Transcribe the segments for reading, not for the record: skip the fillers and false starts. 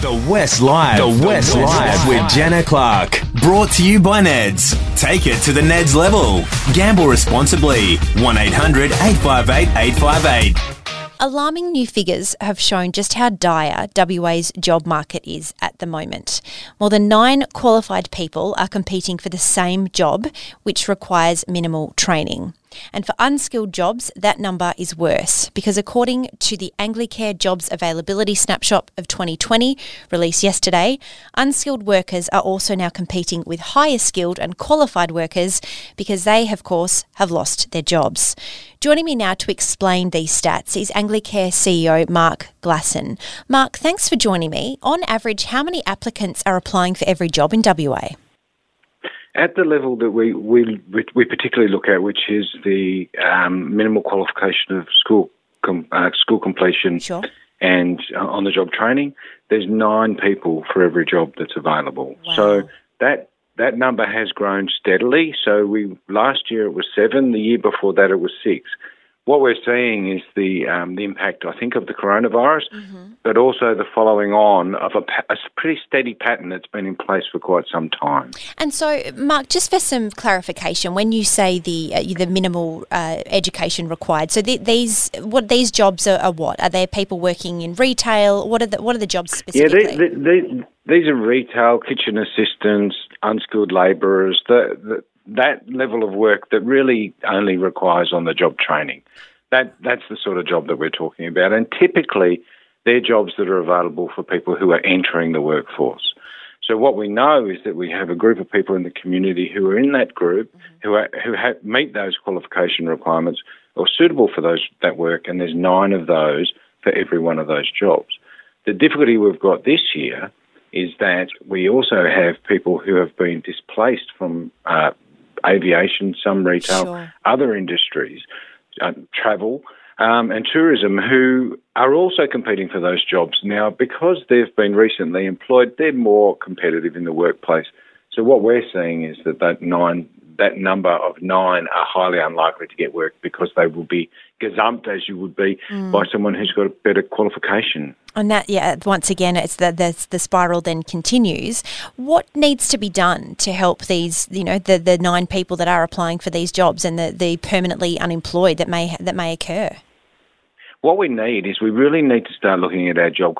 The West Live. The West Live with Jenna Clark. Brought to you by Neds. Take it to the Neds level. Gamble responsibly. 1-800-858-858. Alarming new figures have shown just how dire WA's job market is at the moment. More than 9 qualified people are competing for the same job, which requires minimal training. And for unskilled jobs, that number is worse because according to the Anglicare Jobs Availability Snapshot of 2020, released yesterday, unskilled workers are also now competing with higher skilled and qualified workers because they, of course, have lost their jobs. Joining me now to explain these stats is Anglicare CEO Mark Glasson. Mark, thanks for joining me. On average, how many applicants are applying for every job in WA? At the level that we particularly look at, which is the minimal qualification of school completion, Sure. And on-the-job training, there's 9 people for every job that's available. Wow. So that number has grown steadily. So last year it was 7, the year before that it was 6. What we're seeing is the impact, I think, of the coronavirus, but also the following on of a pretty steady pattern that's been in place for quite some time. And so, Mark, just for some clarification, when you say the minimal education required, so these jobs are what? Are they people working in retail? What are the jobs specifically? Yeah, these are retail, kitchen assistants, unskilled labourers. That level of work that really only requires on-the-job training. That's the sort of job that we're talking about. And typically, they're jobs that are available for people who are entering the workforce. So what we know is that we have a group of people in the community who are in that group, who meet those qualification requirements or suitable for that work, and there's 9 of those for every one of those jobs. The difficulty we've got this year is that we also have people who have been displaced from aviation, some retail, Sure. other industries, travel and tourism, who are also competing for those jobs. Now, because they've been recently employed, they're more competitive in the workplace. So what we're seeing is that number of 9 are highly unlikely to get work because they will be gazumped, as you would be, by someone who's got a better qualification. And that, once again, it's the spiral then continues. What needs to be done to help these, the 9 people that are applying for these jobs and the permanently unemployed that may occur? What we need is we really need to start looking at our job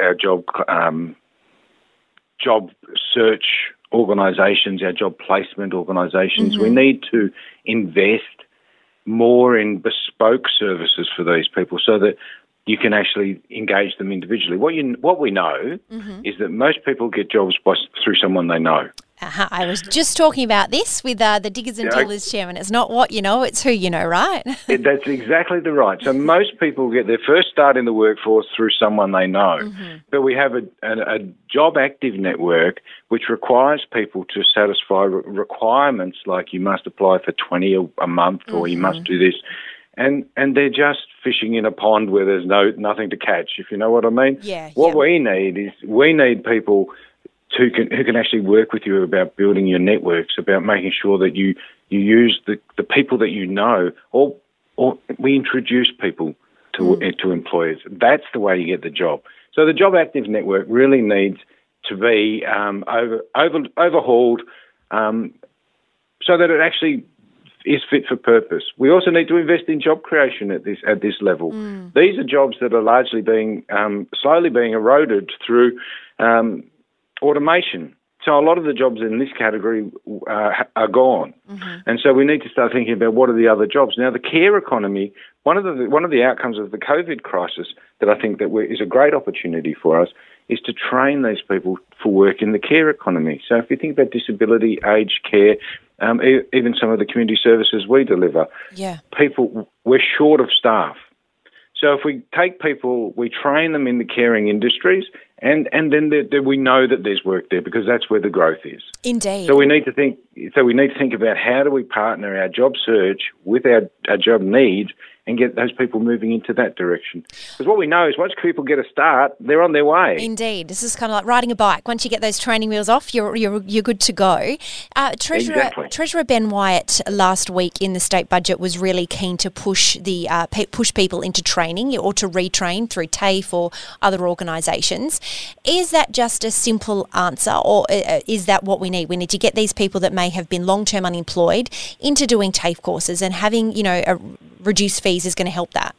search organisations, our job placement organisations. We need to invest more in bespoke services for these people so that you can actually engage them individually. What we know is that most people get jobs through someone they know. I was just talking about this with the Diggers and Dealers chairman. It's not what you know, it's who you know, right? That's exactly the right. So most people get their first start in the workforce through someone they know. But we have a job active network which requires people to satisfy requirements like you must apply for 20 a month or you must do this. And they're just fishing in a pond where there's nothing to catch, if you know what I mean. What we need people who can actually work with you about building your networks, about making sure that you use the people that you know, or we introduce people to employers. That's the way you get the job. So the Job Active Network really needs to be overhauled so that it actually is fit for purpose. We also need to invest in job creation at this level. These are jobs that are largely slowly being eroded through automation. So a lot of the jobs in this category are gone. And so we need to start thinking about what are the other jobs. Now, the care economy, one of the outcomes of the COVID crisis that I think that is a great opportunity for us is to train these people for work in the care economy. So if you think about disability, aged care, even some of the community services we deliver, we're short of staff. So if we take people, we train them in the caring industries, and then we know that there's work there because that's where the growth is. Indeed. So we need to think about how do we partner our job search with our job needs and get those people moving into that direction. Because what we know is once people get a start, they're on their way. Indeed. This is kind of like riding a bike. Once you get those training wheels off, you're good to go. Treasurer Ben Wyatt last week in the state budget was really keen to push people into training or to retrain through TAFE or other organisations. Is that just a simple answer, or is that what we need? We need to get these people that may have been long-term unemployed into doing TAFE courses, and having, reduced fees is going to help that.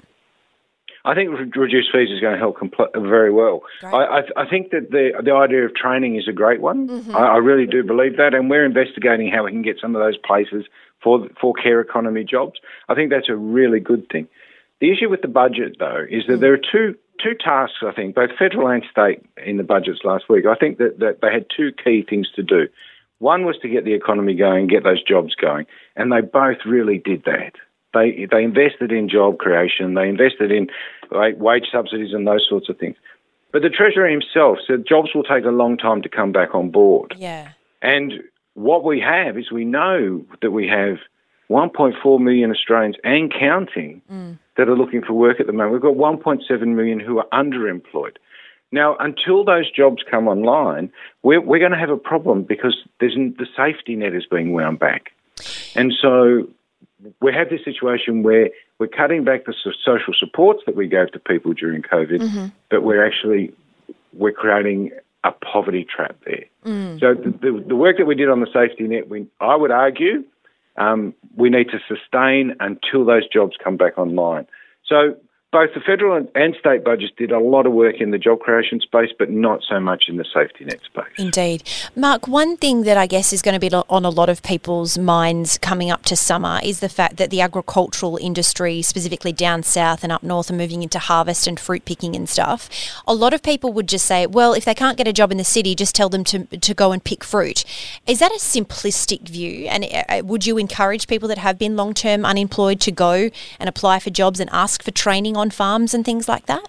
I think reduced fees is going to help very well. I think that the idea of training is a great one. Mm-hmm. I really do believe that, and we're investigating how we can get some of those places for care economy jobs. I think that's a really good thing. The issue with the budget, though, is that there are two tasks, I think, both federal and state in the budgets last week. I think that they had two key things to do. One was to get the economy going, get those jobs going, and they both really did that. They invested in job creation, they invested in wage subsidies and those sorts of things. But the Treasurer himself said jobs will take a long time to come back on board. Yeah. And what we have is we know that we have 1.4 million Australians and counting that are looking for work at the moment. We've got 1.7 million who are underemployed. Now, until those jobs come online, we're going to have a problem because the safety net is being wound back. And so we have this situation where we're cutting back the social supports that we gave to people during COVID, but we're creating a poverty trap there. So the work that we did on the safety net, I would argue, we need to sustain until those jobs come back online. So both the federal and state budgets did a lot of work in the job creation space, but not so much in the safety net space. Indeed. Mark, one thing that I guess is going to be on a lot of people's minds coming up to summer is the fact that the agricultural industry, specifically down south and up north, are moving into harvest and fruit picking and stuff. A lot of people would just say, well, if they can't get a job in the city, just tell them to go and pick fruit. Is that a simplistic view? And would you encourage people that have been long-term unemployed to go and apply for jobs and ask for training on farms and things like that?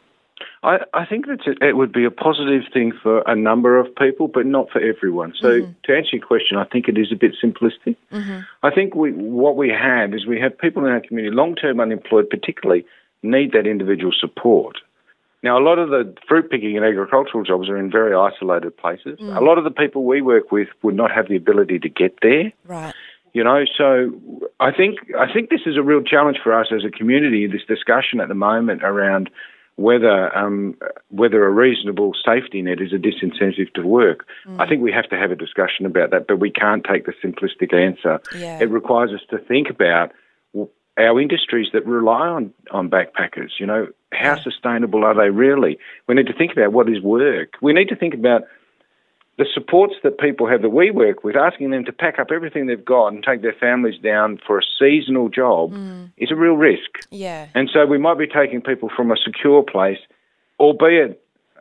I think that it would be a positive thing for a number of people, but not for everyone. So to answer your question, I think it is a bit simplistic. I think what we have is we have people in our community, long-term unemployed particularly, need that individual support. Now, a lot of the fruit picking and agricultural jobs are in very isolated places. A lot of the people we work with would not have the ability to get there. Right. So I think this is a real challenge for us as a community, this discussion at the moment around whether a reasonable safety net is a disincentive to work. I think we have to have a discussion about that, but we can't take the simplistic answer. Yeah. It requires us to think about our industries that rely on backpackers. How sustainable are they really? We need to think about what is work. We need to think about the supports that people have that we work with, asking them to pack up everything they've got and take their families down for a seasonal job is a real risk. Yeah. And so we might be taking people from a secure place, albeit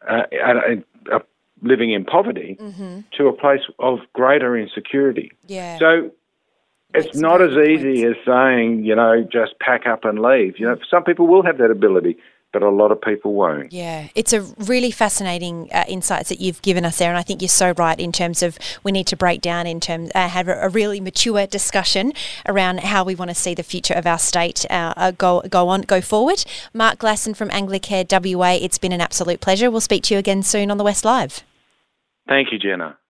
living in poverty, to a place of greater insecurity. Yeah. So it's not as easy as saying, just pack up and leave. Some people will have that ability, but a lot of people won't. Yeah, it's a really fascinating insights that you've given us there, and I think you're so right in terms of we need to break down have a really mature discussion around how we want to see the future of our state go forward. Mark Glasson from Anglicare WA, it's been an absolute pleasure. We'll speak to you again soon on the West Live. Thank you, Jenna.